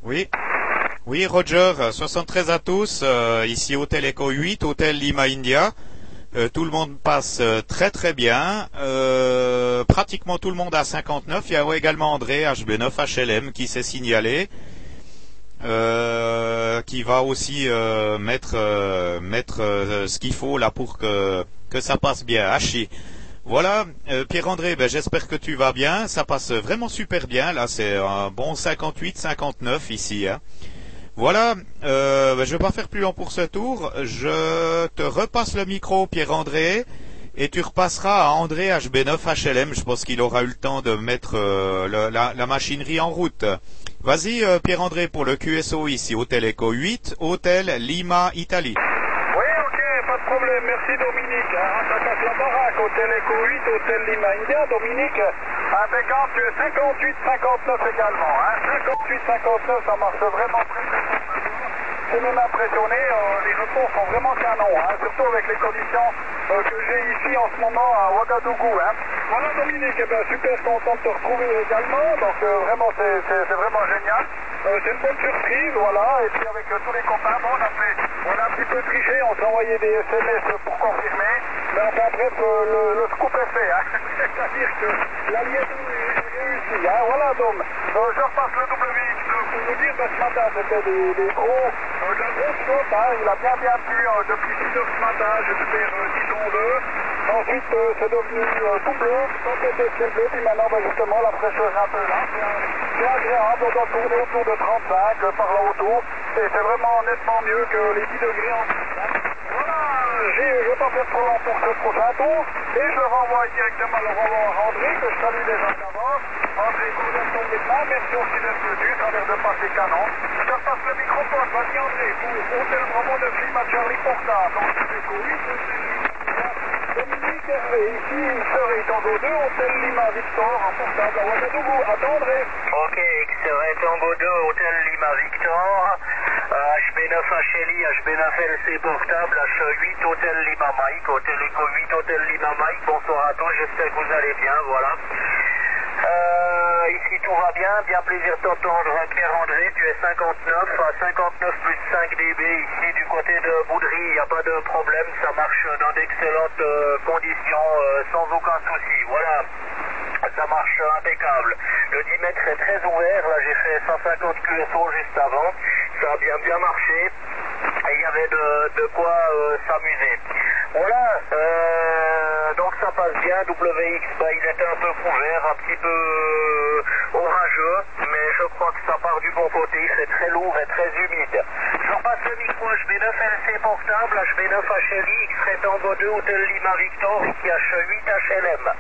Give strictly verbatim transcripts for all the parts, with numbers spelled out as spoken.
Oui, oui, Roger, soixante-treize à tous, euh, ici Hôtel Echo huit, Hôtel Lima India. Euh, tout le monde passe euh, très très bien. Euh, pratiquement tout le monde à cinquante-neuf. Il y a également André, H B neuf H L M, qui s'est signalé, euh, qui va aussi euh, mettre, euh, mettre euh, ce qu'il faut là pour que, que ça passe bien. Hachi. Voilà, euh, Pierre-André, ben, j'espère que tu vas bien. Ça passe vraiment super bien. Là, c'est un bon cinquante-huit cinquante-neuf ici. Hein. Voilà, euh, ben, je ne vais pas faire plus long pour ce tour. Je te repasse le micro, Pierre-André, et tu repasseras à André H B neuf H L M. Je pense qu'il aura eu le temps de mettre euh, le, la, la machinerie en route. Vas-y, euh, Pierre-André, pour le Q S O ici, Hôtel Echo huit, Hôtel Lima, Italie. Oui, ok, pas de problème. Merci, Dominique. Hein, ça passe la baraque, Hôtel Echo huit, Hôtel Lima India. Dominique, impeccable, tu es cinquante-huit cinquante-neuf également. Hein, cinquante-huit cinquante-neuf, ça marche vraiment très très bien. Je suis même impressionné, euh, les reports sont vraiment canons, hein, surtout avec les conditions euh, que j'ai ici en ce moment à Ouagadougou. Hein. Voilà Dominique, eh ben, super content de te retrouver également, donc euh, vraiment c'est, c'est, c'est vraiment génial. Euh, c'est une bonne surprise, voilà, et puis avec euh, tous les copains, bon, on a fait, on a un petit peu triché, on s'est envoyé des S M S pour confirmer, mais enfin bref, euh, le, le scoop est fait, hein. C'est-à-dire que la liaison est réussie, hein. Voilà donc, euh, je repasse le W X pour vous dire, ben, ce matin c'était des, des gros, euh, de la grosse flotte, hein. Il a bien bien plu euh, depuis six heures ce matin, j'espère euh, disons-le. Ensuite, euh, c'est devenu euh, tout bleu, tout était ciel bleu, puis maintenant, ben, justement, la fraîcheur est un peu là. C'est agréable, on doit tourner autour de trente-cinq, euh, par là autour, et c'est vraiment nettement mieux que les dix degrés en voilà, j'ai, je ne vais pas faire trop long pour ce prochain tour, et je le renvoie directement le renvoi à André, que je salue déjà d'avance. André, coordination des plans, merci aussi d'être venu, ça a l'air de passer canon. Je te passe le microphone, vas-y André, pour Hôtel Bravo de Lima Charlie Portable, donc c'est oui, Dominique, et ici, X-Ray Tango deux, Hôtel Lima Victor, en portable à Ouagadougou, attendez. Ok, X-Ray Tango deux, Hôtel Lima Victor, euh, H B neuf H L I, H B neuf L C portable, H huit, Hôtel Lima Mike, Hôtel Echo huit, Hôtel Lima Mike, bonsoir à tous, j'espère que vous allez bien, voilà. Euh, ici tout va bien, bien plaisir de t'entendre Pierre-André, tu es cinquante-neuf, à cinquante-neuf plus cinq décibels ici du côté de Boudry, il n'y a pas de problème, ça marche dans d'excellentes euh, conditions, euh, sans aucun souci, voilà, ça marche impeccable. Le dix mètres est très ouvert, là j'ai fait cent cinquante Q S O juste avant, ça a bien bien marché, et il y avait de, de quoi euh, s'amuser. Voilà, euh, donc ça passe bien, W X, bah, il était un peu couvert, un petit peu euh, orageux, mais je crois que ça part du bon côté, c'est très lourd et très humide. Je repasse le micro H B neuf L C portable, H B neuf H L I, X-Ray Tango deux, Hôtel Lima Victor, ici H huit H L M.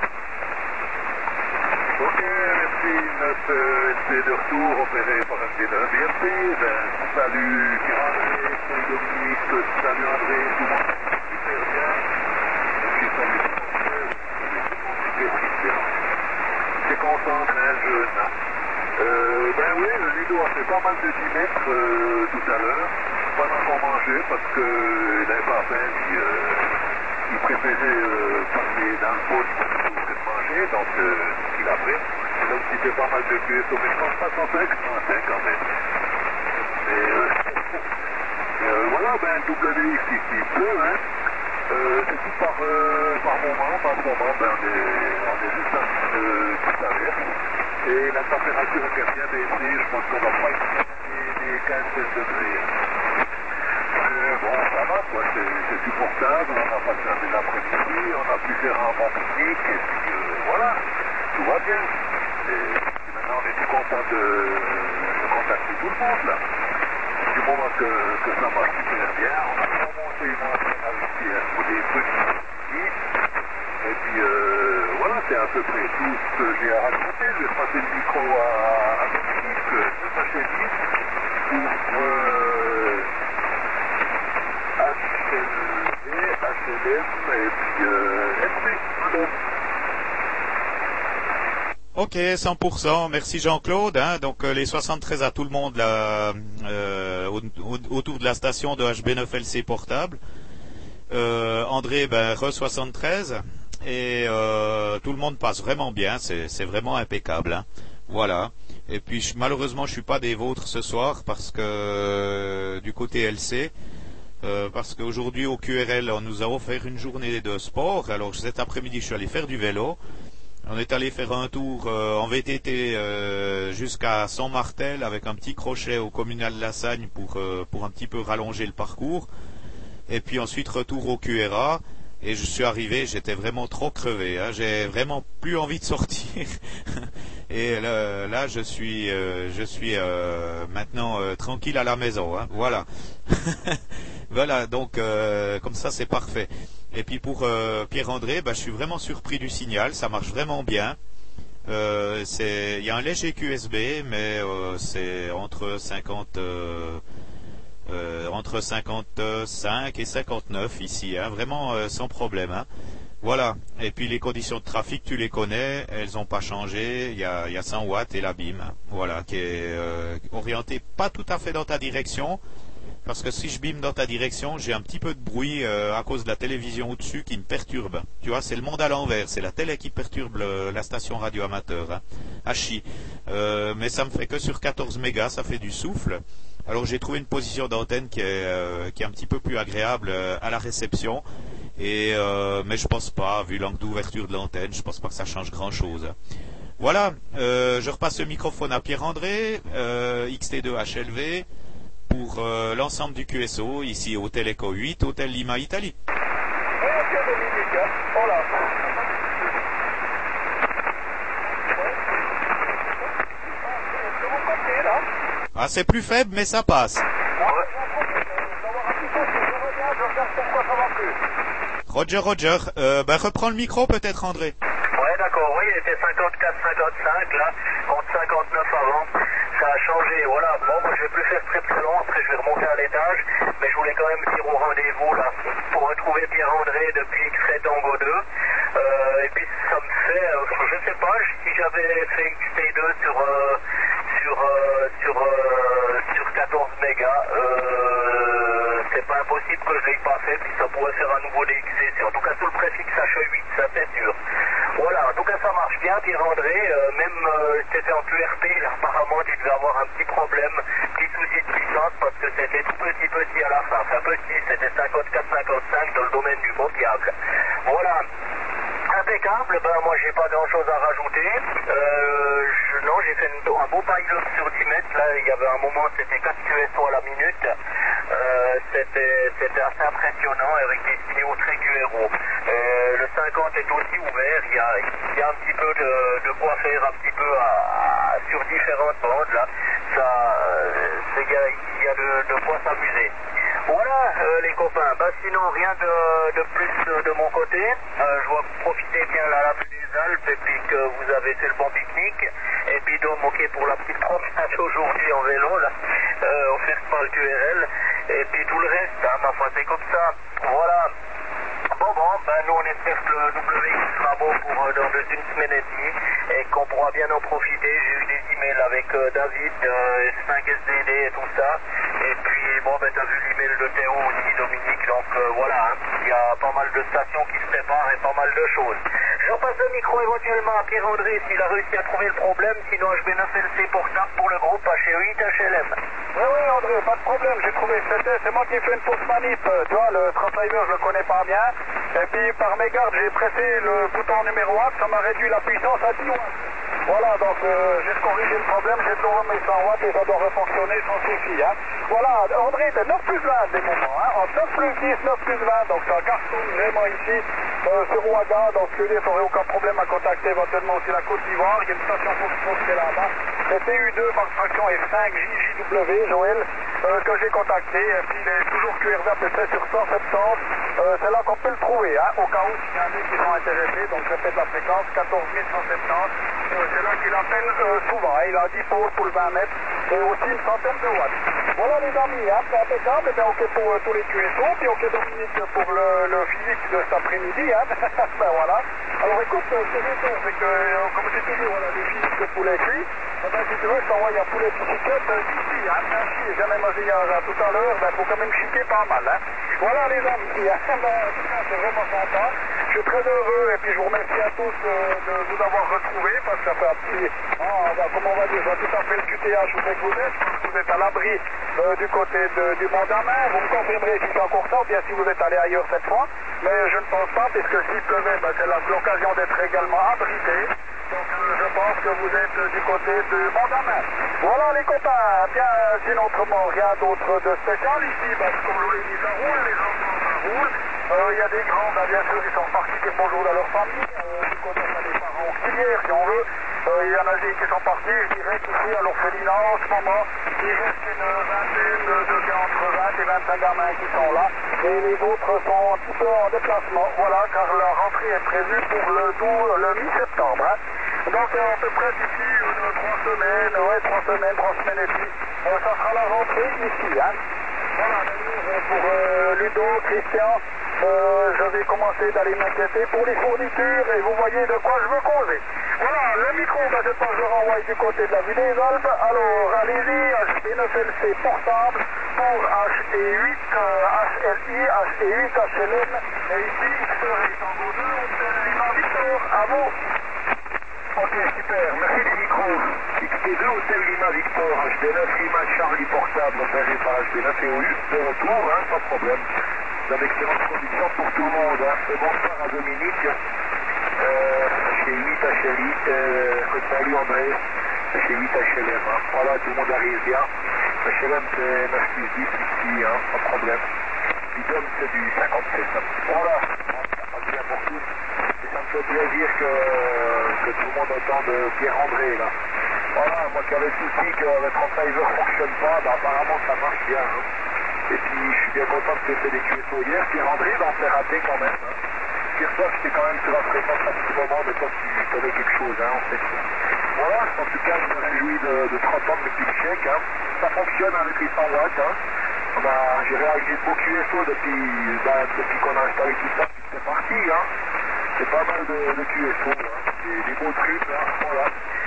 Ok, merci, notre euh, L C de retour opéré par H B neuf, merci, ben, salut Pierre-André, salut Dominique, salut André, tout le monde super bien, et puis salut super super, c'est content, très jeune. Euh, ben oui, le Ludo a fait pas mal de dix mètres euh, tout à l'heure, pendant qu'on mangeait, parce qu'il n'avait pas faim, puis euh, il préférait euh, passer dans le pot plutôt que de manger, donc euh, il a fait. Donc il fait pas mal de Q S O, mais je pense pas cent cinq, cent cinq quand même. Mais euh, euh, voilà, ben W X ici pleut, hein. Euh, c'est tout par, euh, par moment, par moment, ben on est, on est juste un petit peu tout à l'air. Et la température est bien baissée, je pense qu'on va pas être des quinze degrés. Euh, bon, ça va, quoi, c'est, c'est supportable, on a passé un bel après-midi, on a pu faire un bon pique-nique, et puis euh, voilà, tout va bien. Et maintenant, on est tout content de, de contacter tout le monde, là. Du moment que, que ça marche super bien, on a remonté une antenne avec pour des trucs petits. Et puis, euh, voilà, c'est à peu près tout ce que j'ai à raconter. Je vais passer le micro à, à Dominique de Sacheti pour euh, H L V, H L M et puis euh, M C. Ok, cent pour cent. Merci Jean-Claude. Hein. Donc euh, les soixante-treize à tout le monde là, euh, au, au, autour de la station de H B neuf L C portable. Euh, André, ben re soixante-treize. Et euh, tout le monde passe vraiment bien. C'est, c'est vraiment impeccable. Hein. Voilà. Et puis je, malheureusement je suis pas des vôtres ce soir parce que euh, du côté L C, euh, parce qu'aujourd'hui au Q R L on nous a offert une journée de sport. Alors cet après-midi je suis allé faire du vélo. On est allé faire un tour euh, en V T T euh, jusqu'à Saint-Martel avec un petit crochet au communal de Lassagne pour, euh, pour un petit peu rallonger le parcours. Et puis ensuite retour au Q R A. Et je suis arrivé, j'étais vraiment trop crevé, hein, j'ai vraiment plus envie de sortir. Et là, là, je suis, euh, je suis euh, maintenant euh, tranquille à la maison, hein, voilà. Voilà, donc euh, comme ça c'est parfait. Et puis pour euh, Pierre-André, bah, je suis vraiment surpris du signal, ça marche vraiment bien. Euh, c'est, il y a un léger Q S B, mais euh, c'est entre cinquante. Euh, Euh, entre cinquante-cinq et cinquante-neuf ici, hein, vraiment euh, sans problème. Hein. Voilà. Et puis les conditions de trafic, tu les connais, elles n'ont pas changé. Il y a, il y a cent watts et la B I M, voilà, qui est euh, orienté pas tout à fait dans ta direction, parce que si je bime dans ta direction, j'ai un petit peu de bruit euh, à cause de la télévision au-dessus qui me perturbe. Tu vois, c'est le monde à l'envers, c'est la télé qui perturbe le, la station radio amateur, hein, Hachi. Euh, mais ça me fait que sur quatorze mégas, ça fait du souffle. Alors j'ai trouvé une position d'antenne qui est, euh, qui est un petit peu plus agréable euh, à la réception, et euh, mais je pense pas, vu l'angle d'ouverture de l'antenne, je pense pas que ça change grand chose. Voilà, euh, je repasse le microphone à Pierre-André, euh, X T deux H L V, pour euh, l'ensemble du Q S O, ici Hôtel Echo huit, Hôtel Lima, Italie. Ok, Dominique, hein. Voilà. Est-ce que vous comptez, là? Ah, c'est plus faible, mais ça passe. Ouais. Roger, Roger. Euh, ben, reprends le micro peut-être, André. Ouais, d'accord, oui, il était cinquante-quatre cinquante-cinq, là, contre cinquante-neuf avant. Ça a changé, voilà. Bon, moi, je vais plus faire très très long, après je vais remonter à l'étage, mais je voulais quand même dire au rendez-vous, là, pour retrouver Pierre-André depuis X-Ray Tango deux. Euh, et puis, ça me fait, euh, je ne sais pas, si j'avais fait X T deux sur, euh, sur, euh, sur, euh, sur quatorze mégas, euh, c'est pas impossible que je l'ai pas fait, puis ça pourrait faire un nouveau D X C C. En tout cas, sous le préfixe H huit, ça c'est sûr. Voilà, en tout cas, ça marche bien, Pierre-André, euh, même euh, c'était en Q R P, là, apparemment, tu devais avoir un petit problème, petit souci de puissance, parce que c'était tout petit, petit à la fin, enfin petit, c'était cinquante-quatre cinquante-cinq dans le domaine du beau fiable. Voilà. Impeccable, ben moi j'ai pas grand chose à rajouter. Euh, je, non, j'ai fait une, un beau pile-up sur dix mètres. Là, il y avait un moment, c'était quatre Q S O à la minute. Euh, c'était, c'était assez impressionnant avec des signaux très Q R O. Euh, le cinquante est aussi ouvert. Il y a, il y a un petit peu de, de quoi faire un petit peu à, à, sur différentes bandes. Là, ça, c'est, il y a, il y a de, de quoi s'amuser. Voilà euh, les copains, bah sinon rien de, de plus euh, de mon côté, euh, je vois profiter bien là la vue des Alpes et puis que vous avez fait le bon pique-nique, et puis donc ok pour la petite promenade aujourd'hui en vélo là, euh, offerte par le Q R L, et puis tout le reste, hein, ma foi c'est comme ça, voilà. Bon bon, ben nous on espère que le W X sera beau pour euh, dans une semaine et demie et qu'on pourra bien en profiter. J'ai eu des emails avec euh, David, euh, S cinq S D D et tout ça. Et puis bon ben t'as vu l'email de Théo aussi, Dominique, donc euh, voilà, hein, il y a pas mal de stations qui se préparent et pas mal de choses. Je repasse le micro éventuellement à Pierre-André s'il a réussi à trouver le problème, sinon H B neuf L C portable pour le groupe H huit H L M. Oui, oui, André, pas de problème, j'ai trouvé, c'était, c'est moi qui ai fait une fausse manip, tu vois, le Traffiver, je le connais pas bien, et puis par mégarde, j'ai pressé le bouton numéro un, ça m'a réduit la puissance à dix watts. Voilà, donc euh, j'ai corrigé le problème, j'ai toujours mes cent watts et ça doit refonctionner sans souci, hein. Voilà, André, de neuf plus vingt des moments, hein, entre neuf plus dix, neuf plus vingt, donc ça cartonne vraiment ici, euh, sur Ouaga, donc je veux dire, t'aurais aucun problème à contacter éventuellement aussi la Côte d'Ivoire, il y a une station Fox qui est là-bas, c'est T U deux par traction F cinq J J W, Joël, euh, que j'ai contacté, et puis il est toujours Q R V à peu près sur cent soixante-dix, euh, c'est là qu'on peut le trouver, hein, au cas où il y en a des qui sont intéressés, donc je répète la fréquence, quatorze mille cent soixante-dix, euh, c'est là qu'il appelle euh, souvent, hein, il a dix pôles pour le vingt mètres, et aussi une centaine de watts. Voilà les amis, hein, c'est impeccable, et bien ok pour euh, tous les Q S O, puis ok Dominique pour le, le physique de cet après-midi, hein, ben voilà. Alors écoute, euh, ce que je vais faire, c'est que, euh, comme j'ai toujours, voilà, des physiques de poulet cuit, Eh ben, si tu veux, je t'envoie un poulet bicyclette euh, d'ici, hein. Merci, j'ai jamais mangé un tout à l'heure, ben, faut quand même chiquer pas mal, hein. Voilà les amis, hein. Ben, en tout cas, c'est vraiment sympa. Je suis très heureux et puis je vous remercie à tous euh, de vous avoir retrouvés parce que ça fait un petit, ah, ben, comment on va dire, tout à fait le Q T H où c'est que vous êtes. Vous êtes à l'abri euh, du côté de, du Mont d'Amin. Vous me confirmerez si c'est encore ça ou bien si vous êtes allé ailleurs cette fois. Mais je ne pense pas, puisque s'il pleuvait, ben, c'est l'occasion d'être également abrité. Donc euh, je pense que vous êtes euh, du côté de Mont d'Amin. Voilà les copains, bien sinon autrement rien d'autre de spécial ici. Ben, comme je vous l'ai dit, ça roule, les enfants ça roule. Euh, Il y a des grands, ben, bien sûr, ils sont repartis dire bonjour à leur famille. Euh, du côté on a des parents auxiliaires si on veut. Euh, Il y en a des qui sont partis, je dirais qu'ici à l'orphelinat en ce moment, il reste une vingtaine de cas entre vingt et vingt-cinq gamins qui sont là. Et les autres sont un petit peu en déplacement, voilà, car la rentrée est prévue pour le douze, le mi-septembre. Hein. Donc euh, à peu près d'ici euh, trois semaines, ouais, trois semaines, trois semaines et demie, euh, ça sera la rentrée ici. Hein. Voilà, euh, pour euh, Ludo, Christian, euh, je vais commencer d'aller m'inquiéter pour les fournitures et vous voyez de quoi je veux causer. Voilà, le micro, ben, cette fois je le renvoie du côté de la vue des Alpes. Alors, allez-y, H B neuf L C portable pour H E huit euh, H L I, H E huit H L M. Et ici, X-Ray Tango deux, Hôtel Lima Victor, à vous. Ok, super, merci les micros. X T deux, Hôtel Lima Victor, H B neuf Lima Charlie portable, opéré par H B neuf et O U, de retour, hein, pas de problème. D'une excellente condition pour tout le monde. Hein. Et bonsoir à Dominique, euh, H huit H L I, euh, salut André, H huit H L M. Hein. Voilà, tout le monde arrive bien. H L M c'est neuf plus dix ici, hein, pas de problème. Bidon c'est du cinquante-sept. Hein. Voilà, ça passe bien pour tous. Et ça me fait plaisir que, que tout le monde entende Pierre-André là. Voilà, moi qui avais le souci que le trente-five ne fonctionne pas, bah, apparemment ça marche bien. Hein. Et puis je suis bien content que tu aies fait des Q S O hier. Pierre-André, ben, on s'est raté quand même. Hein. Hier soir, j'étais quand même sur la fréquence à petit moment, mais toi tu connais quelque chose, hein, on sait tout. Voilà, en tout cas, je me réjouis de, de trente ans depuis le chèque. Hein. Ça fonctionne avec les cent watts. Hein. J'ai réalisé de beaux Q S O depuis, ben, depuis qu'on a installé tout ça, puis c'est parti. Hein. C'est pas mal de, de Q S O, hein. des, des beaux trucs, hein. Voilà.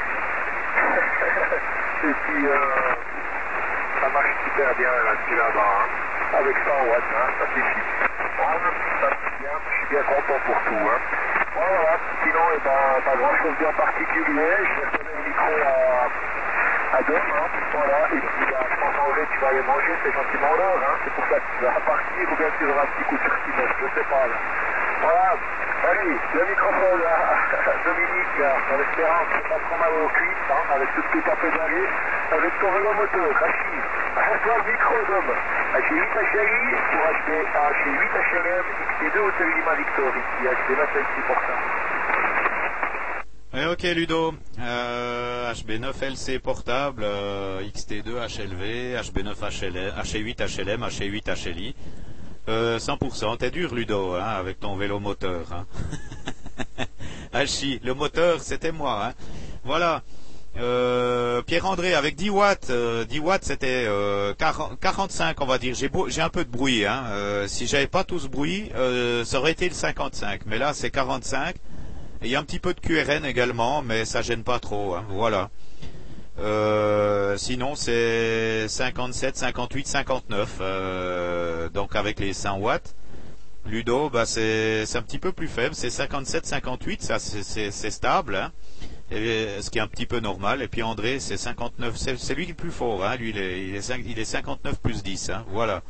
Et puis, euh, ça marche super bien là-dessus là-bas, hein. Avec cent watts, hein, ça suffit. Voilà, ça marche bien, je suis bien content pour tout. Hein. Voilà, sinon, eh ben, pas grand-chose bien particulier, je vais donner le micro à, à Dom, hein. Voilà, et puis bah, je pense en vrai tu vas aller manger, c'est gentiment l'heure, hein. C'est pour ça que tu vas partir ou bien tu auras un petit coup de surtimètre, je sais pas là. Voilà, allez, le microphone à Dominique, en espérant que tu pas trop mal aux cuisses, hein, avec tout ce que tu as pédalé, avec ton vélo moteur, Rachid. À toi le micro, Dom. H huit H L I pour H huit H L M, X T deux Hôtel Lima Victor, ici, H B neuf L C pour ça. Ouais, ok Ludo, euh, H B neuf L C portable, euh, X T deux H L V, H B neuf H L M, H huit H L M, H huit H L I. Euh, cent pour cent, t'es dur Ludo, hein, avec ton vélo moteur. Hein. Hachi, le moteur c'était moi. Hein. Voilà. Euh, Pierre-André avec dix watts, euh, dix watts c'était euh, quarante-cinq on va dire. J'ai, beau, j'ai un peu de bruit. Hein. Euh, si j'avais pas tout ce bruit, euh, ça aurait été le cinquante-cinq. Mais là c'est quarante-cinq. Il y a un petit peu de Q R N également, mais ça gêne pas trop. Hein. Voilà. Euh, sinon c'est cinquante-sept, cinquante-huit, cinquante-neuf. Euh, donc avec les cent watts. Ludo, bah c'est, c'est un petit peu plus faible. C'est cinquante-sept, cinquante-huit. Ça c'est, c'est, c'est stable. Hein. Et, ce qui est un petit peu normal. Et puis André, c'est cinquante-neuf. C'est, c'est lui qui est le plus fort. Hein. Lui, il est, il est, il est cinquante-neuf plus dix. Hein. Voilà.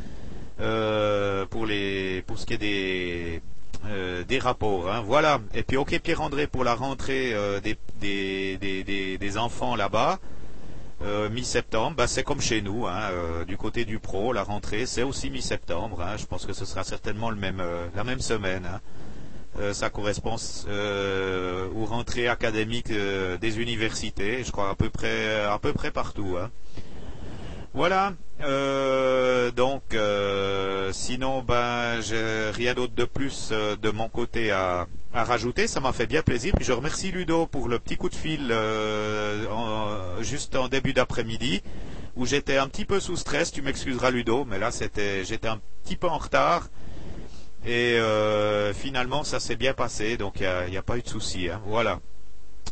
Euh, pour les, pour ce qui est des Euh, des rapports, hein, voilà. Et puis ok Pierre-André pour la rentrée euh, des, des, des, des, des enfants là-bas, euh, mi-septembre, bah, c'est comme chez nous, hein, euh, du côté du pro, la rentrée c'est aussi mi-septembre, hein, je pense que ce sera certainement le même, euh, la même semaine, hein. euh, ça correspond euh, aux rentrées académiques euh, des universités, je crois à peu près, à peu près partout, hein. Voilà, euh, donc euh, sinon ben j'ai rien d'autre de plus euh, de mon côté à, à rajouter, ça m'a fait bien plaisir. Puis je remercie Ludo pour le petit coup de fil euh, en, juste en début d'après-midi où j'étais un petit peu sous stress, tu m'excuseras Ludo, mais là c'était j'étais un petit peu en retard et euh, finalement ça s'est bien passé, donc il n'y a, a pas eu de souci, hein, voilà.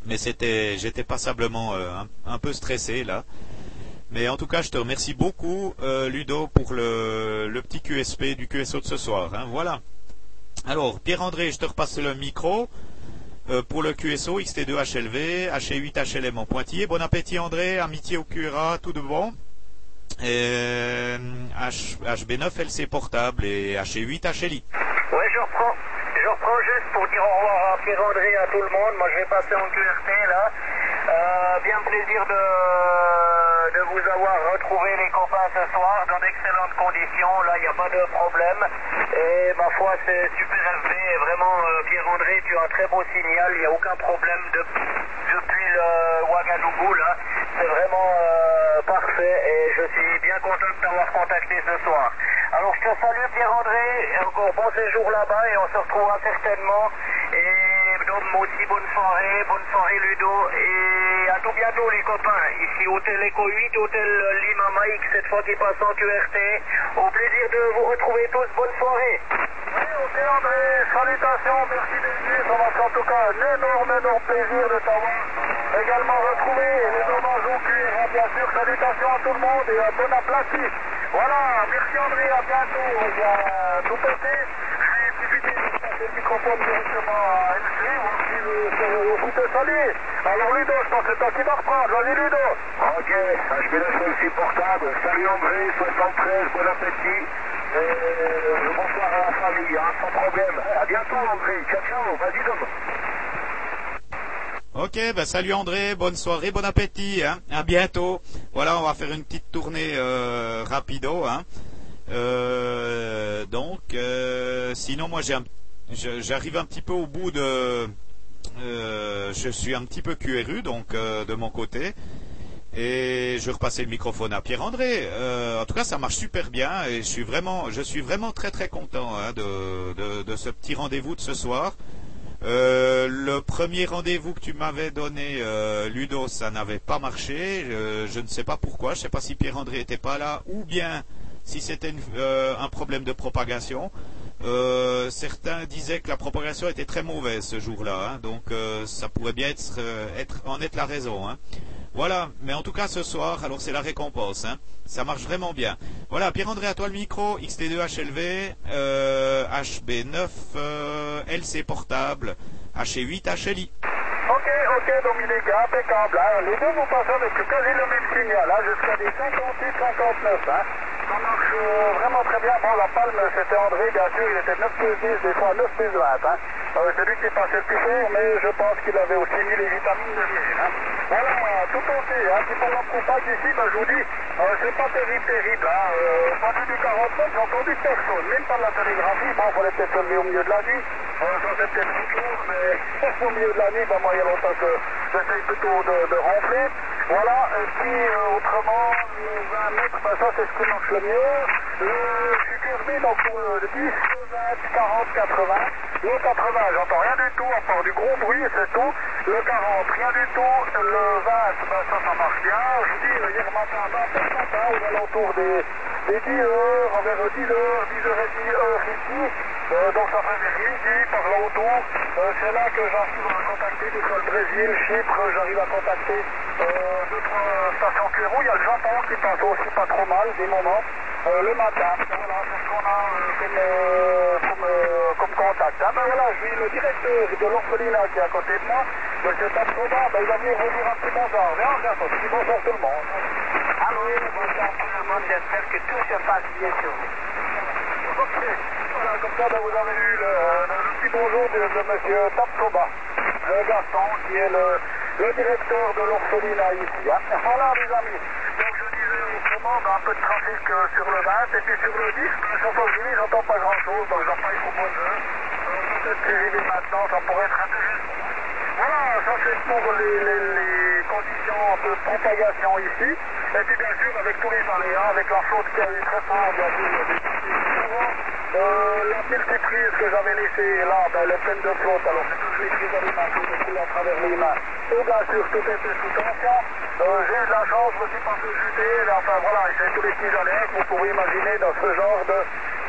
mais c'était, j'étais passablement euh, un, un peu stressé là. Mais en tout cas, je te remercie beaucoup, euh, Ludo, pour le, le petit Q S P du Q S O de ce soir. Hein, voilà. Alors, Pierre-André, je te repasse le micro euh, pour le Q S O X T deux H L V, H huit H L M en pointillé. Bon appétit, André. Amitié au Q R A, tout de bon. Et, H, HB neuf L C portable et H huit H L I. Oui, je reprends. Je reprends juste pour dire au revoir à Pierre-André et à tout le monde. Moi, je vais passer en Q R T là. Euh, bien plaisir de, de vous avoir retrouvé les copains ce soir dans d'excellentes conditions. Là, il n'y a pas de problème. Et ma foi, c'est super élevé. Et vraiment, euh, Pierre-André, tu as un très beau signal. Il n'y a aucun problème de, depuis le Ouagadougou là. C'est vraiment euh, parfait. Et je suis bien content de t'avoir contacté ce soir. Alors, je te salue, Pierre-André. Encore bon séjour là-bas et on se retrouvera certainement. Et donc, moi aussi, bonne soirée. Bonne soirée, Ludo. Et à tout bientôt, les copains. Ici, Hôtel Eco huit, Hôtel Lima Mike, cette fois qui passe en Q R T. Au plaisir de vous retrouver tous. Bonne soirée. Oui, ok, André. Salutations. Merci d'être venu. Ça m'a fait en tout cas un énorme, énorme plaisir de t'avoir également retrouvé. Les hommages au Q R A, bien sûr. Salutations à tout le monde et un bon appétit. Voilà, merci André, à bientôt. On va tout péter. Je vais profiter de passer le microphone directement à M C, voir s'il veut aussi te saluer. Alors Ludo, je pense que c'est toi qui vas reprendre. Vas-y Ludo. Ok, H B neuf L C portable. Salut André, soixante-treize, bon appétit. Et bonsoir à la famille, hein, sans problème. À bientôt André, ciao ciao, vas-y Dom. Ok, ben salut André, bonne soirée, bon appétit, hein, à bientôt. Voilà, on va faire une petite tournée euh, rapido, hein. Euh, donc, euh, sinon moi j'ai un, j'arrive un petit peu au bout de, euh, je suis un petit peu Q R U, donc euh, de mon côté, et je vais repasser le microphone à Pierre-André. Euh, en tout cas, ça marche super bien, et je suis vraiment, je suis vraiment très très content hein, de, de, de ce petit rendez-vous de ce soir. Euh, le premier rendez-vous que tu m'avais donné, euh, Ludo, ça n'avait pas marché. Euh, je ne sais pas pourquoi. Je ne sais pas si Pierre-André n'était pas là ou bien si c'était euh, un problème de propagation. Euh, certains disaient que la propagation était très mauvaise ce jour-là. Hein, donc euh, ça pourrait bien être, euh, être, en être la raison. Hein. Voilà, mais en tout cas ce soir, alors c'est la récompense, hein. Ça marche vraiment bien. Voilà, Pierre-André, à toi le micro, X T deux H L V, euh, H B neuf euh, L C portable, H huit H L I. Ok, ok, Dominique, impeccable. Hein. Les deux vont passer avec quasi le même signal, hein, jusqu'à des cinquante-huit cinquante-neuf. Hein. Ça marche euh, vraiment très bien. Bon, la palme, c'était André, bien sûr, il était neuf plus dix, des fois neuf plus vingt. Hein. Euh, c'est lui qui passait le plus fort, mais je pense qu'il avait aussi mis les vitamines de vie. Hein. Voilà, tout ok. Hein. Puis pour la propage ici, ben, je vous dis, euh, c'est pas terrible, terrible. Hein. Euh, pas du quarante-neuf, j'ai entendu personne, même pas de la télégraphie. Bon, il fallait peut-être se lever au milieu de la nuit. Euh, ça c'est peut-être une chose, mais au milieu de la nuit, ben, moi, il y a longtemps que j'essaye plutôt de, de ronfler. Voilà, et puis euh, autrement, le vingt mètres, ben, ça c'est ce qui marche le mieux. Le, je suis curbé donc pour le dix, vingt, quarante, quatre-vingts. Le quatre-vingts, j'entends rien du tout, à part du gros bruit, c'est tout. Le quarante, rien du tout. Le vingt, ben, ça, ça marche bien. Je vous dis, hier matin, vingt heures matin, aux alentours des, des dix heures, envers dix heures, dix heures trente heure ici. Euh, donc ça fait midi, par là autour. Euh, c'est là que j'arrive à contacter des fois le Brésil, Chypre, j'arrive à contacter euh, deux, trois stations Q R O. Il y a le Japon qui passe aussi pas trop mal, des moments. Euh, le matin, voilà, c'est ce qu'on a euh, comme, euh, comme, euh, comme contact. Hein. Ben voilà, je suis le directeur de l'orphelinat qui est à côté de moi, M. Tapsoba, ben il va venir redire un petit bonjour. Viens, viens, je dis bonjour tout le monde. Allô, bonsoir tout le monde, j'espère que tout se passe bien sur vous. Ok, voilà, comme ça, ben, vous avez eu le, le, le petit bonjour de, de M. Tapsoba, le garçon qui est le, le directeur de l'orphelinat ici. Hein. Voilà, mes amis. Donc je disais autrement, ben, un peu de trafic euh, sur le vingt, et puis sur le dix, ben, sur le dix, j'entends pas grand-chose, donc j'en paye pour bonne heure. Euh, peut-être que j'y vais maintenant, ça pourrait être intéressant. Voilà, ça c'est pour les, les, les conditions de propagation ici. Et puis bien sûr avec tous les aléas, avec la flotte qui a eu très fort, bien sûr, il y a des petits mouvements. Euh, la multiprise que j'avais laissée là, ben, elle est pleine de flotte, alors c'est toujours les prises alimentaires qui coulent à travers les mains. Et bien sûr tout était sous tension. Euh, j'ai eu de la chance, je me suis pas fait jeter, enfin voilà, j'ai tous les petits aléas que vous pouvez imaginer dans ce genre de,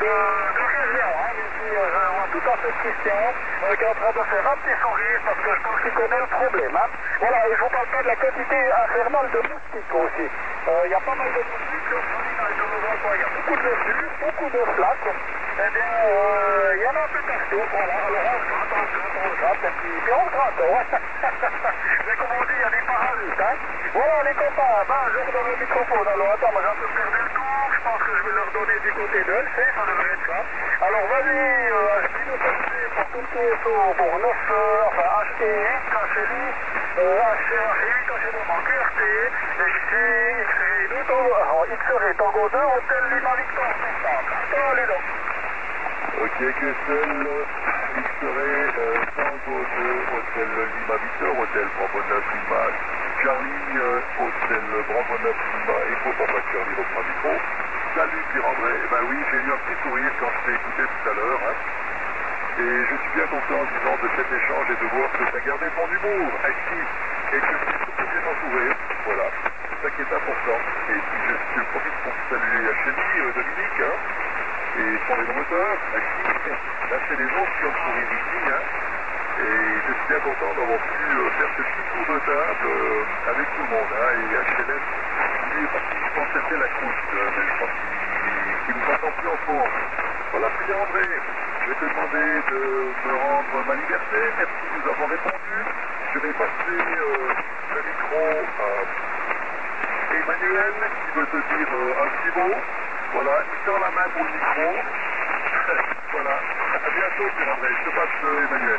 de région, hein, ici, euh, je vois tout à fait Christian, euh, qui est en train de faire un petit sourire parce que je pense qu'il connaît le problème. Hein. Voilà, et je vous parle pas de la quantité infernale de moustiques aussi. Il y a pas mal de moustiques, comme je dis dans les deux endroits, il y a beaucoup de verdure, beaucoup de flaques. Eh bien, il euh, y en a un peu partout, voilà, alors on se gratte, on se gratte, on se gratte, et puis, puis on se gratte, ouais. Mais comme on dit, il y a des parasites, hein. Voilà les copains, ben, je redonne le microphone, alors attends, moi j'ai un peu perdu le tour, je pense que je vais leur donner du côté de L C, ça devrait être ça. Alors vas-y, euh, je dis de passer pour tout ce qui est au pour neuf, euh, enfin H E huit, H L I, euh, H huit, H L I, Q R T, et ici, X-Ray deux, alors X-Ray Tango deux, Hôtel Lima Victor, attends, allez donc. Ok, Q S L, X-Ray, euh, Tango deux, Hôtel Lima Victor, Hôtel Bravo neuf Lima, Charlie, euh, Hôtel Bravo neuf Lima, Echo Papa Charlie, votre micro. Salut Pierre-André, eh ben oui, j'ai eu un petit sourire quand je t'ai écouté tout à l'heure, hein. Et je suis bien content, disons, de cet échange et de voir que tu as gardé ton humour actif et que tu es surtout bien entouré. Voilà, c'est ça qui est important. Et puis je, je profite pour saluer Acheli, euh, Dominique, hein, et son les moteurs, actifs. Là, c'est les autres qui ont souri ici, hein. Et je suis bien content d'avoir pu euh, faire ce petit tour de table euh, avec tout le monde, hein. Et H L S, lui est parti, je pense que c'était la couche, euh, mais je pense qu'il qu nous attend plus en forme. Voilà, Pierre-André, je vais te demander de me rendre ma liberté. Merci de nous avoir répondu. Je vais passer euh, le micro à Emmanuel qui veut te dire euh, un petit mot. Voilà, il tend la main pour le micro. Voilà, à bientôt Pierre-André. Je te passe euh, Emmanuel.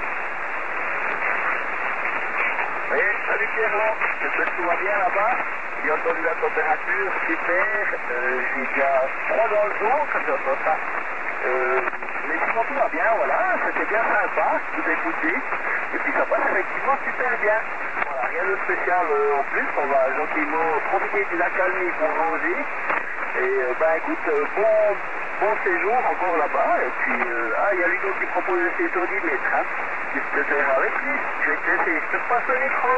Oui, salut Pierrot, j'espère que tout va bien là-bas. J'ai entendu la température, super. Euh, j'ai déjà froid dans le dos, comme j'entends ça. Euh, mais sinon tout va bien, voilà, c'était bien sympa, tout écouté. Et puis ça passe effectivement super bien. Voilà, rien de spécial euh, en plus, on va gentiment profiter d'une accalmie pour ranger. Et euh, ben écoute, euh, bon, bon séjour encore là-bas. Et puis, euh, ah, il y a Ludo qui propose de ses sur dix mètres, hein. Tu peux te faire avec lui, je vais te laisser, je te passe le micro.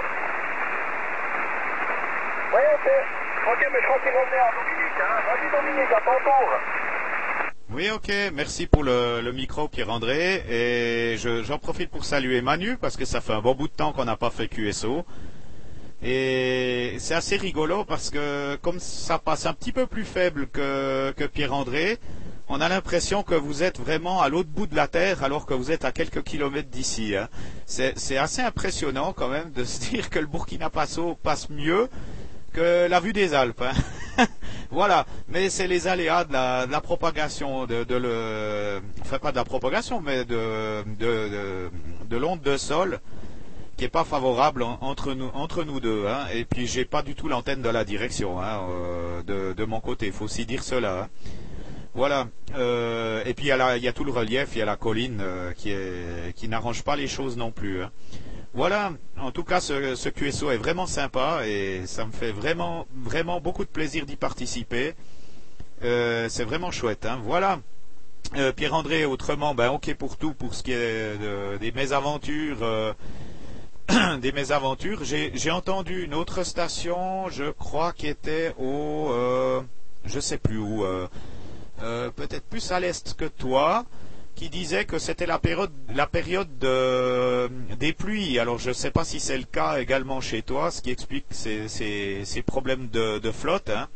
Oui, ok, ok, mais je crois qu'il revenait à Dominique, hein. Vas-y Dominique, à ton tour. Oui, ok, merci pour le, le micro Pierre-André, et je, j'en profite pour saluer Manu, parce que ça fait un bon bout de temps qu'on n'a pas fait Q S O, et c'est assez rigolo, parce que comme ça passe un petit peu plus faible que, que Pierre-André, on a l'impression que vous êtes vraiment à l'autre bout de la Terre, alors que vous êtes à quelques kilomètres d'ici, hein. C'est, c'est assez impressionnant quand même de se dire que le Burkina Faso passe mieux que la vue des Alpes, hein. Voilà, mais c'est les aléas de la, de la propagation, de, de le, enfin pas de la propagation, mais de, de, de, de l'onde de sol qui est pas favorable en, entre nous, entre nous deux, hein. Et puis j'ai pas du tout l'antenne de la direction, hein, euh, de, de mon côté, il faut aussi dire cela, hein. Voilà, euh, et puis il y, a la, il y a tout le relief, il y a la colline euh, qui, est, qui n'arrange pas les choses non plus, hein. Voilà, en tout cas ce, ce Q S O est vraiment sympa et ça me fait vraiment, vraiment beaucoup de plaisir d'y participer. Euh, c'est vraiment chouette, hein. Voilà, euh, Pierre-André, autrement, ben ok pour tout, pour ce qui est de, des mésaventures. Euh, des mésaventures. J'ai, j'ai entendu une autre station, je crois, qui était au... Euh, je sais plus où, euh, euh, peut-être plus à l'est que toi, qui disait que c'était la période, la période de, des pluies. Alors je ne sais pas si c'est le cas également chez toi, ce qui explique ces, ces, ces problèmes de, de flotte, hein.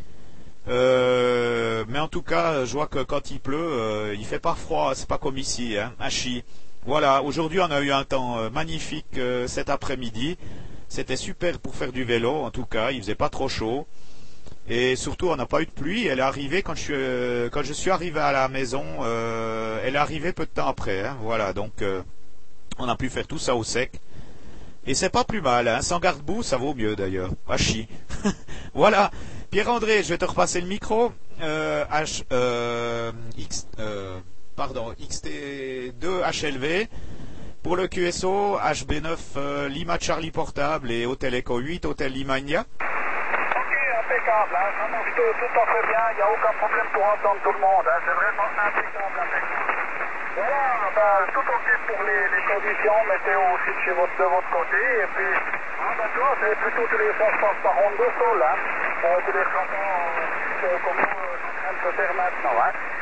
Euh, mais en tout cas, je vois que quand il pleut, euh, il fait pas froid, c'est pas comme ici, hein, à Chi. Voilà, aujourd'hui on a eu un temps euh, magnifique euh, cet après-midi. C'était super pour faire du vélo, en tout cas, il faisait pas trop chaud. Et surtout, on n'a pas eu de pluie. Elle est arrivée quand je suis, euh, quand je suis arrivé à la maison. Euh, elle est arrivée peu de temps après, hein, voilà, donc euh, on a pu faire tout ça au sec. Et c'est pas plus mal, hein, sans garde-boue, ça vaut mieux d'ailleurs. Ah chi. Voilà. Pierre-André, je vais te repasser le micro. Euh, H, euh, X, euh, pardon, X T deux H L V. Pour le Q S O, H B neuf euh, Lima Charlie Portable et Hôtel Echo huit, Hôtel Lima India. Impeccable, hein, ça marche tout, tout à fait bien, il n'y a aucun problème pour entendre tout le monde, hein, c'est vraiment impeccable, impeccable. Voilà, ben, tout ok pour les, les conditions, météo aussi de, chez votre, de votre côté, et puis, ah, ben, tu vois, c'est plutôt tous les sens passent par onde de sol, hein, euh, tous les changements, euh, comme nous, euh, en train de se faire maintenant, hein.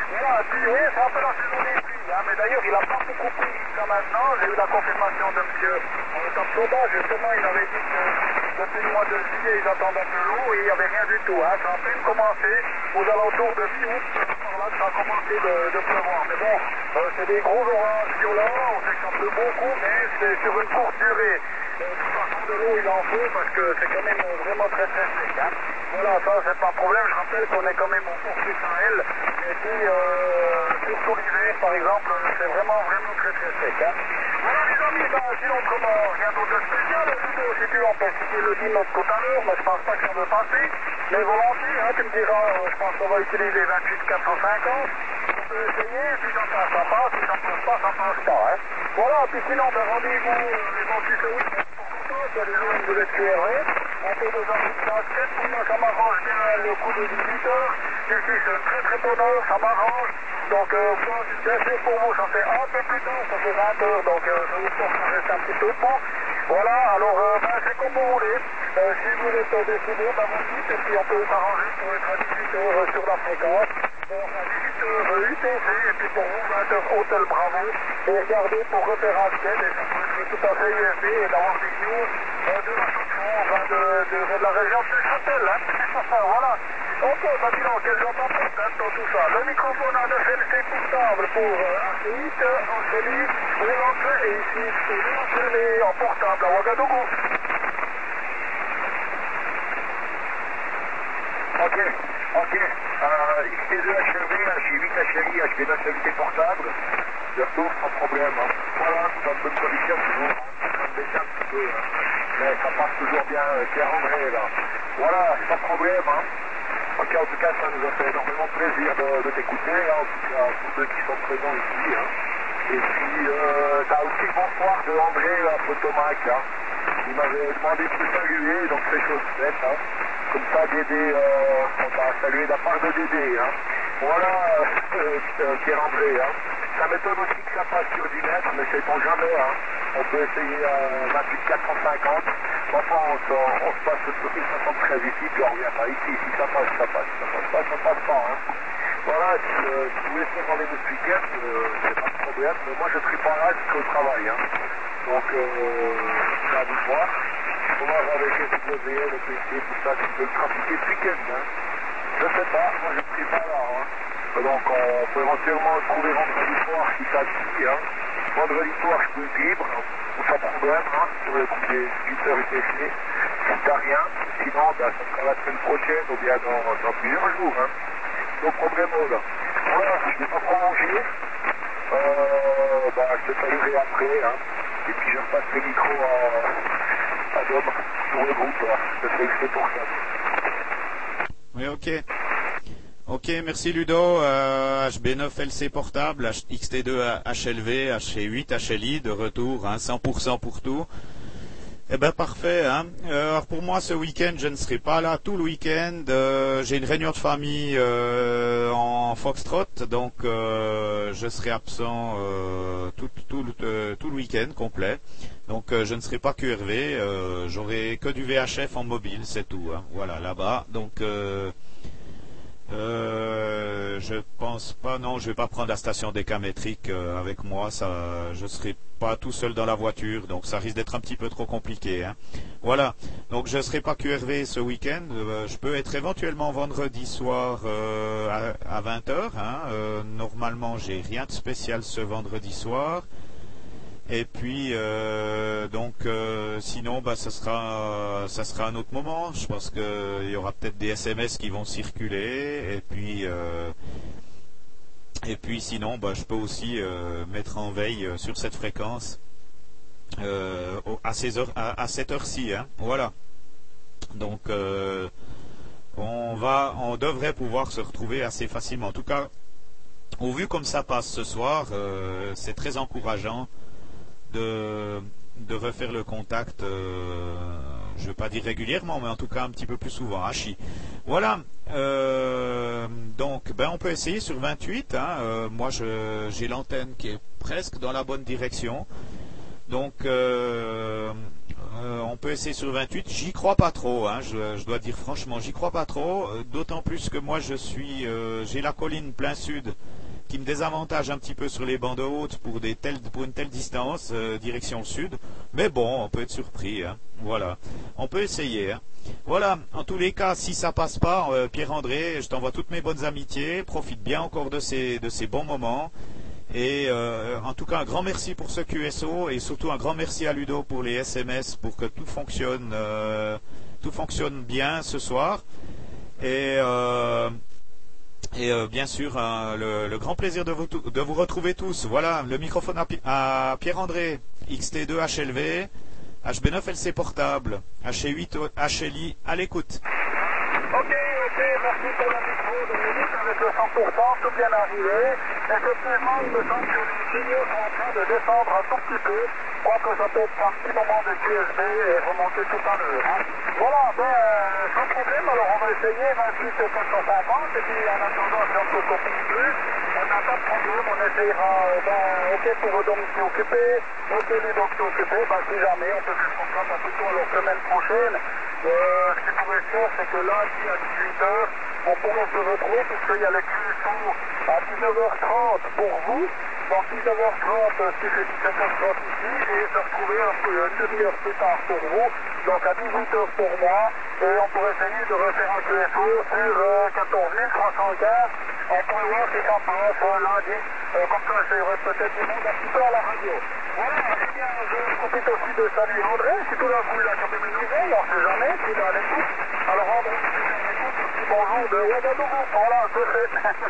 Voilà, puis oui, c'est un peu la saison des pluies, hein, mais d'ailleurs il n'a pas beaucoup plu jusqu'à maintenant. J'ai eu la confirmation de monsieur en top soda, justement il avait dit que depuis le mois de juillet ils attendaient de l'eau et il n'y avait rien du tout. Hein. Ça a à peine commencé aux alentours de mi-août, par là que ça a commencé de, de pleuvoir. Mais bon, euh, c'est des gros orages violents, on sait que ça pleut beaucoup, mais c'est sur une courte durée. Euh, de toute façon de l'eau il en faut parce que c'est quand même vraiment très très sec. Hein. Voilà, ça c'est pas un problème, je rappelle qu'on est quand même au cours du Sahel. Et puis, euh, surtout l'hiver, par exemple, c'est vraiment, vraiment très, très sec. Hein. Voilà, les amis, ben, sinon, comment, rien d'autre de spécial. Ludo, si tu veux, on peut essayer le dix-neuf tout à l'heure, mais je pense pas que ça veut passer. Mais volontiers, hein, tu me diras, euh, je pense qu'on va utiliser vingt-huit quatre cent cinquante. On peut essayer, puis ça passe, ça passe, si ça passe pas, ça passe pas. Hein. Voilà, puis sinon, ben, rendez-vous euh, les vendus ce week-end. Il y a des jours où vous êtes Q R V, on fait des envies de basket, pour moi ça m'arrange bien le coup de dix-huit heures, ici c'est une très très bonne heure, ça m'arrange, donc euh, moi, bien sûr pour vous ça fait un peu plus tard, ça fait vingt heures, donc euh, je vous force à rester un petit peu debout. Voilà, alors euh, ben, c'est comme vous voulez, euh, si vous êtes euh, décidé, ben vous dites, et puis on peut s'arranger pour être à dix-huit heures euh, sur la fréquence. Donc à dix-huit heures U T C, et puis pour vous vingt heures Hôtel Bravo, et regardez pour repérage quai, et ça peut être tout à fait U S B et d'avoir des news euh, de la chanson, enfin de, de, de la région de Châtel, hein. Voilà. Ok, bah dis donc, quel genre d'empreinte hein, dans tout ça. Le microphone à neuf L C portable pour euh, A C huit, Angélique, Léonce, et ici, c'est Léonce en portable à Ouagadougou. Ok, ok. Euh, X T deux H R V, H huit H R I, H B neuf L T portable. Je retourne sans problème. Hein. Voilà, c'est un peu de condition toujours. Ça me baisse un petit peu. Hein. Mais ça passe toujours bien. Pierre André là. Voilà, c'est pas de problème. Hein. Ok, en tout cas, ça nous a fait énormément plaisir de, de t'écouter. Hein. En tout cas, tous ceux qui sont présents ici. Hein. Et puis, euh, t'as aussi le bonsoir de André à Photomac. Hein. Il m'avait demandé de te saluer, donc c'est chose faite. Hein. Comme ça, Dédé, euh, on t'a salué de la part de Dédé. Hein. Voilà, euh, Pierre-André. Hein. Ça m'étonne aussi que ça passe sur dix mètres, mais c'est ton jamais. Hein. On peut essayer à vingt-huit quatre cent cinquante. Enfin, on se, on se passe sur mille cinq cent treize ici, puis on revient pas ici. Si ça passe, ça passe. Ça passe pas, ça passe pas. Hein. Voilà, si, euh, si vous voulez faire rendez-vous ce week-end, euh, c'est pas de problème. Mais moi, je serai pas là jusqu'au travail. Hein. Donc, euh, c'est à vous de voir. Faut voir avec les W, le P C, tout ça, qui peut le trafiquer ce week-end. Hein. Je sais pas, moi je ne serai pas là. Hein. Donc on peut éventuellement se trouver vendredi soir si ça dit. Hein. Vendredi soir je peux être libre, sans problème, hein, sur le coup des huit heures U T C. Si t'as rien, sinon ben, ça sera la semaine prochaine ou bien dans, dans plusieurs jours. Hein. No problème là. Voilà, je ne vais pas prolonger. Euh, ben, je te saluerai après. Hein. Et puis je repasse le micro à, à Dom sur le groupe. Là. Je sais que c'est pour ça. Oui, ok. Ok, merci Ludo. Euh, H B neuf L C portable, X T deux H L V, H huit H L I de retour, hein, cent pour cent pour tout. Eh ben parfait. Hein. Euh, alors pour moi ce week-end je ne serai pas là tout le week-end. Euh, j'ai une réunion de famille euh, en Foxtrot, donc euh, je serai absent euh, tout, tout, euh, tout le week-end complet. Donc euh, je ne serai pas Q R V. Euh, j'aurai que du V H F en mobile, c'est tout. Hein. Voilà là-bas. Donc euh, Euh, je pense pas, non, je vais pas prendre la station décamétrique euh, avec moi, ça, je serai pas tout seul dans la voiture, donc ça risque d'être un petit peu trop compliqué. Hein. Voilà, donc je serai pas Q R V ce week-end, euh, je peux être éventuellement vendredi soir euh, à, à vingt heures. Hein. Euh, normalement, j'ai rien de spécial ce vendredi soir. Et puis euh, donc euh, sinon bah ça sera ça sera un autre moment. Je pense qu'il y aura peut-être des S M S qui vont circuler et puis euh, et puis sinon bah je peux aussi euh, mettre en veille sur cette fréquence euh, à ces heures à, à cette heure-ci. Hein. Voilà. Donc euh, on va on devrait pouvoir se retrouver assez facilement. En tout cas, au vu comme ça passe ce soir, euh, c'est très encourageant. De, de refaire le contact, euh, je ne veux pas dire régulièrement, mais en tout cas un petit peu plus souvent. Hachi. Voilà. Euh, donc, ben on peut essayer sur vingt-huit. Hein. Euh, moi, je, j'ai l'antenne qui est presque dans la bonne direction. Donc, euh, Euh, on peut essayer sur vingt-huit. J'y crois pas trop, hein, je, je dois dire franchement, j'y crois pas trop. euh, D'autant plus que moi, je suis, euh, j'ai la colline plein sud qui me désavantage un petit peu sur les bandes hautes pour des telles, pour une telle distance, euh, direction sud. Mais bon, on peut être surpris, hein. Voilà, on peut essayer, hein. Voilà, en tous les cas, si ça passe pas, euh, Pierre-André, je t'envoie toutes mes bonnes amitiés. Profite bien encore de ces, de ces bons moments. Et euh, en tout cas, un grand merci pour ce Q S O et surtout un grand merci à Ludo pour les S M S pour que tout fonctionne, euh, tout fonctionne bien ce soir. Et, euh, et euh, bien sûr, hein, le, le grand plaisir de vous, de vous retrouver tous. Voilà, le microphone à, Pi- à Pierre-André, X T deux H L V, H B neuf L C portable, H huit H L I à l'écoute. Ok, ok, merci pour le micro, Dominique, avec le cent pour cent, tout bien arrivé. Effectivement, il me semble que les signaux sont en train de descendre un tout petit peu. Je crois que ça peut être un petit moment de Q S B et remonter tout à l'heure. Hein. Voilà, ben, euh, sans problème, alors on va essayer vingt-huit quatre cent cinquante, et puis en attendant, si on peut copier plus, on n'a pas de problème, on essayera, euh, ben, ok pour Dominique occupé, ok les docteurs occupés, ben, si jamais, on peut faire comme ça, ben, plutôt alors semaine prochaine. Euh, ce qui pourrait se faire, c'est que lundi à dix-huit heures, on pourrait se retrouver puisqu'il y a le Q S O à dix-neuf heures trente pour vous, donc dix-neuf heures trente ce qui fait dix-sept heures trente ici, et se retrouver un peu une demi-heure plus tard pour vous, donc à dix-huit heures pour moi, et on pourrait essayer de refaire un Q S O sur euh, quatorze mille trois cent quinze, on pourrait voir si ça passe euh, lundi, euh, comme ça j'aurai peut-être du monde un petit peu à la radio. Voilà, eh bien, je profite aussi de saluer André, si tout d'un coup il a quand même une nouvelle, on ne sait jamais, s'il est à l'écoute. Alors André, si il est à l'écoute, un petit bonjour de Ouagadougou, voilà, c'est fait.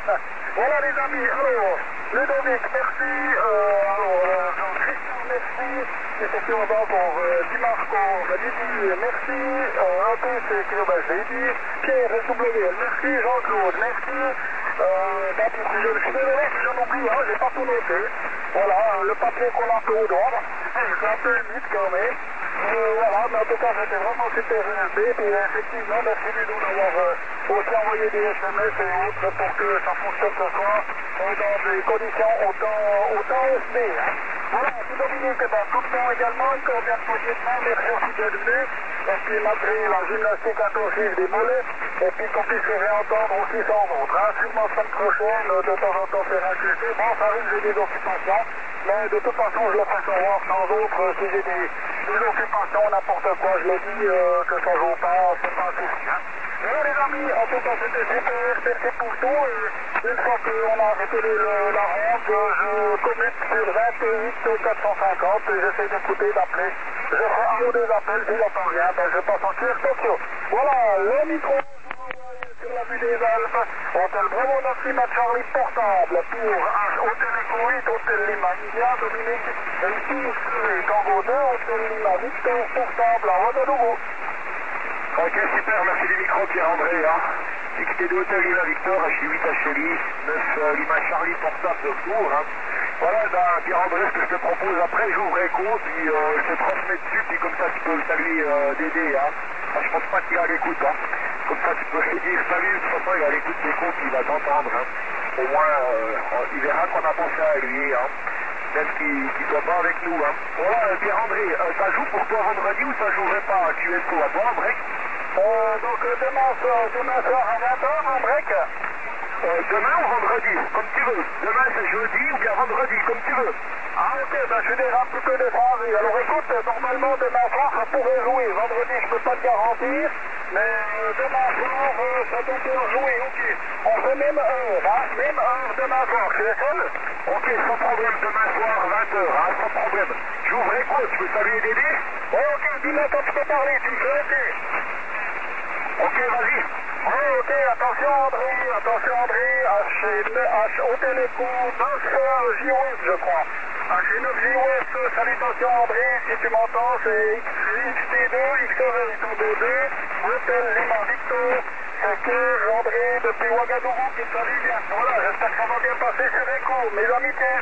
Voilà les amis, alors, Ludovic, merci, euh, alors, euh, Jean-Christian, merci, effectivement pour euh, Dimarco, Lydie, merci, euh, un peu, c'est que ben, je l'ai dit, Pierre, S W L, merci, Jean-Claude, merci, euh, ben, je suis désolé si j'en oublie, hein, j'ai pas tout noté. Voilà, le papier qu'on a fait au doigt, c'est un peu humide quand même. Euh, voilà, mais en tout cas, j'étais vraiment super intéressé. Puis effectivement, merci Ludo d'avoir euh, aussi envoyé des S M S et autres pour que ça fonctionne ce soir euh, dans des conditions autant, autant S D. Hein. Voilà, puis Dominique, eh ben, tout le temps également, une cordiale poignée de main, merci aussi d'être venu. Et puis malgré la gymnastique intensive des mollets, et puis qu'on puisse se réentendre aussi sans autre. Hein. Sûrement semaine prochaine, de temps en temps faire un Q T. Bon, ça arrive, j'ai des occupations, mais de toute façon, je le ferai savoir sans autre si j'ai des, des occupations, n'importe quoi. Je l'ai dit euh, que ça joue pas, c'est pas un souci. Hein. Voilà les amis, en tout cas c'était super, merci pour tout. Et une fois qu'on a arrêté le, le, la ronde, je commute sur vingt-huit quatre cent cinquante et j'essaie d'écouter, d'appeler. Je ferai un ou deux appels, s'il n'entend rien, ben je passe en Q R Tokyo. Voilà, le micro sur la vue des Alpes, hôtel Bravo Nassima Charlie portable pour hôtel Eco huit, hôtel Lima India, Dominique, et ici Tango deux, hôtel Lima Victor portable à Ouagadougou. Ok, super, merci du micro Pierre-André. Hein. X T deux Hôtel Lima Victor, H huit H L I, neuf euh, Lima Charlie portable de tour. Hein. Voilà, ben, Pierre-André, ce que je te propose après, j'ouvre Echo, puis euh, je te transmets dessus, puis comme ça tu peux saluer euh, Dédé. Hein. Ah, je pense pas qu'il est à l'écoute. Hein. Comme ça tu peux lui dire salut, de toute façon il est à l'écoute des comptes, il va t'entendre. Hein. Au moins, euh, il verra qu'on a pensé à lui. Hein. Même qu'il ne soit pas avec nous. Hein. Voilà, euh, Pierre-André, euh, ça joue pour toi vendredi ou ça jouerait pas à Q S O à toi, André? Euh, donc euh, demain soir, demain soir à vingt heures en break. Euh, demain ou vendredi, comme tu veux. Demain c'est jeudi ou bien vendredi, comme tu veux. Ah ok, ben je suis déjà un petit peu défendu. Alors écoute, normalement demain soir ça pourrait jouer. Vendredi je peux pas te garantir, mais euh, demain soir euh, ça doit pouvoir jouer, ok. On fait même heure, hein, même heure demain soir, c'est seul. Ok, sans problème, demain soir, vingt heures, hein, sans problème. J'ouvre quoi, tu veux saluer Dédé? Ouais ok, dis-moi quand tu peux parler, tu me fais ok. Ok, vas-y. Oui, ok, attention André, attention André, H Hôtel Eco neuf J O S je crois. H neuf J O S, salutations André, si tu m'entends, c'est X T deux, X T deux, Hôtel Lima Victor, c'est que André depuis Ouagadougou qui te salue bien. Voilà, j'espère que ça va bien passer sur Eco, mes amitiés.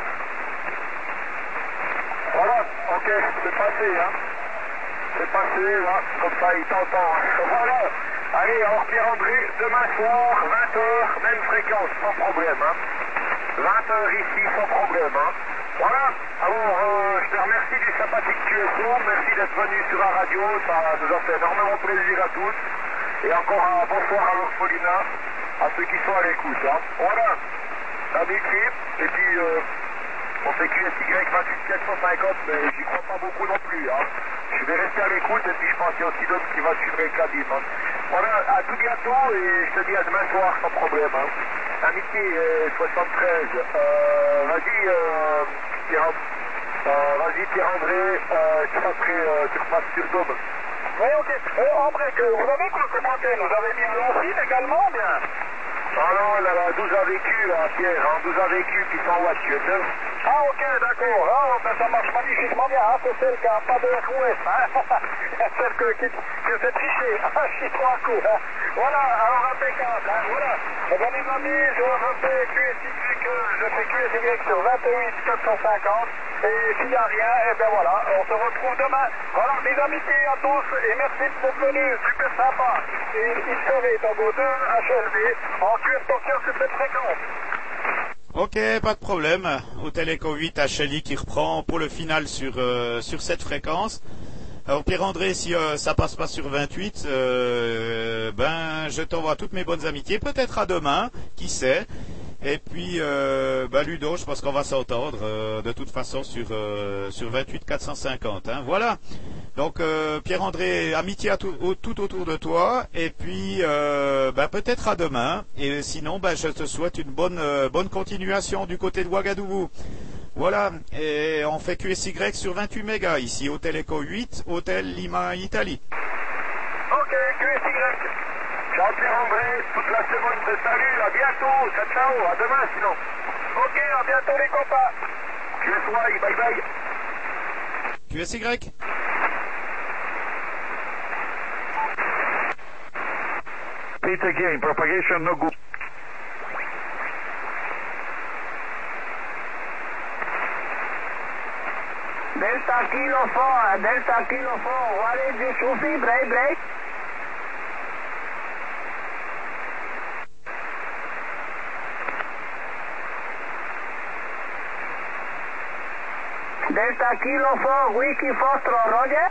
Voilà, ok, c'est passé, hein. C'est passé, hein, comme ça il t'entend. Voilà. Allez, alors Pierre-André, demain soir, vingt heures, même fréquence, sans problème. Hein. vingt heures ici, sans problème. Hein. Voilà, alors euh, je te remercie du sympathique Q S O, merci d'être venu sur la radio, ça nous a fait énormément plaisir à tous. Et encore un bonsoir à l'orphelinat, à ceux qui sont à l'écoute. Hein. Voilà, salut Philippe, et puis euh, on fait Q S Y vingt-huit sept cent cinquante, mais j'y crois pas beaucoup non plus. Hein. Je vais rester à l'écoute, et puis je pense qu'il y a aussi d'autres qui vont suivre les cabines. Hein. Voilà, à tout bientôt, et je te dis à demain soir sans problème. Hein. Amitié euh, soixante-treize, euh, vas-y euh, Pierre, euh, vas-y Pierre-André, euh, tu passerais, euh, tu repasses sur Dôme. Oui, ok. Euh, en bref, vous avez quoi commenté? Nous avez mis un Lancine également, bien? Ah non, elle a douze a vécu, hein, Pierre, hein, douze a vécu, puis cent watts, tu sais. Ah ok, d'accord. Ah, ben, ça marche magnifiquement bien. Hein. C'est celle qui n'a pas de R O S. Hein. Celle que, qui, qui s'est trichée. Ah, je suis trop à coup. Hein. Voilà, alors impeccable. Hein. Voilà. Eh bien, les amis, je refais Q S Y, je fais Q S Y sur vingt-huit quatre cent cinquante. Et s'il n'y a rien, eh bien voilà, on se retrouve demain. Voilà, mes amitiés à tous et merci d'être venus. Super sympa. Et il serait Tango deux H L V en Q S Tokyo sur cette fréquence. Ok, pas de problème. Hôtel Echo huit H L I qui reprend pour le final sur, euh, sur cette fréquence. Alors Pierre-André, si euh, ça passe pas sur vingt-huit, euh, ben je t'envoie toutes mes bonnes amitiés, peut-être à demain, qui sait. Et puis euh, ben, Ludo, je pense qu'on va s'entendre euh, de toute façon sur, euh, sur vingt-huit quatre cent cinquante. Hein. Voilà. Donc euh, Pierre-André, amitié à tout, au, tout autour de toi, et puis euh, ben, peut-être à demain, et sinon ben, je te souhaite une bonne, euh, bonne continuation du côté de Ouagadougou. Voilà, et on fait Q S Y sur vingt-huit mégas, ici Hôtel Echo huit, Hôtel Lima Italie. Ok, Q S Y. Ciao Pierre-André, toute la semaine de salut, à bientôt, ciao ciao, à demain sinon. Ok, à bientôt les copains. Q S Y, bye bye. Q S Y. Repeat again, propagation no good. Delta Kilo four, Delta Kilo four, what is this Sufi, break, break? Delta Kilo four, Wiki Fostro, Roger?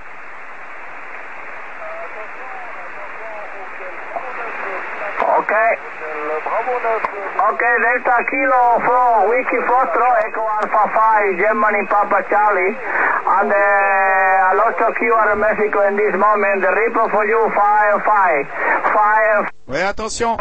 Okay. Okay, Delta Kilo four, Wiki Fostro, Echo Alpha five, Germany Papa Charlie. And uh, a lot of you are in Mexico in this moment. The report for you, five five. five. Ouais, attention.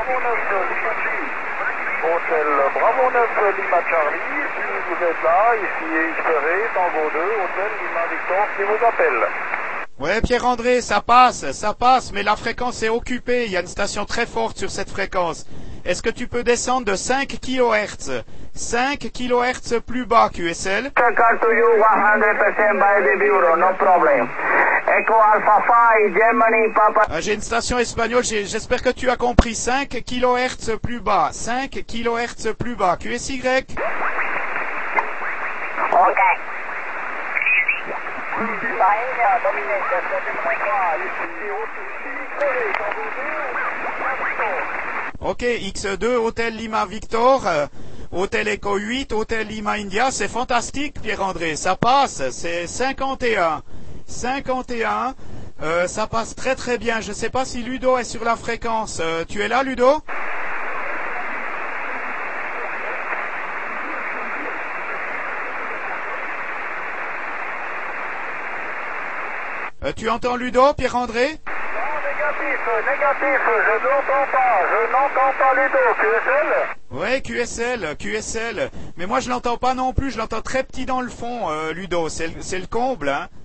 Hôtel Bravo neuf Lima Charlie, si vous êtes là, ici Espéré, Tango deux, Hôtel Lima Victor qui vous appelle. Ouais, Pierre-André, ça passe, ça passe, mais la fréquence est occupée. Il y a une station très forte sur cette fréquence. Est-ce que tu peux descendre de cinq kilohertz? cinq kilohertz plus bas, Q S L? Call to you one hundred percent by the bureau, no problem. Echo Alpha five, Germany Papa. Ah, j'ai une station espagnole, j'ai- j'espère que tu as compris. cinq kilohertz plus bas, cinq kilohertz plus bas, Q S Y? Ok. Ok, X deux, Hôtel Lima Victor, euh, Hôtel Echo huit, Hôtel Lima India, c'est fantastique Pierre-André, ça passe, c'est cinquante et un. cinquante et un, euh, ça passe très très bien, je ne sais pas si Ludo est sur la fréquence, euh, tu es là Ludo? Euh, tu entends Ludo, Pierre-André? Non, négatif, négatif, je n'entends pas, je n'entends pas Ludo, Q S L. Ouais, Q S L, Q S L. Mais moi je l'entends pas non plus, je l'entends très petit dans le fond, euh, Ludo, c'est le, c'est le comble, hein.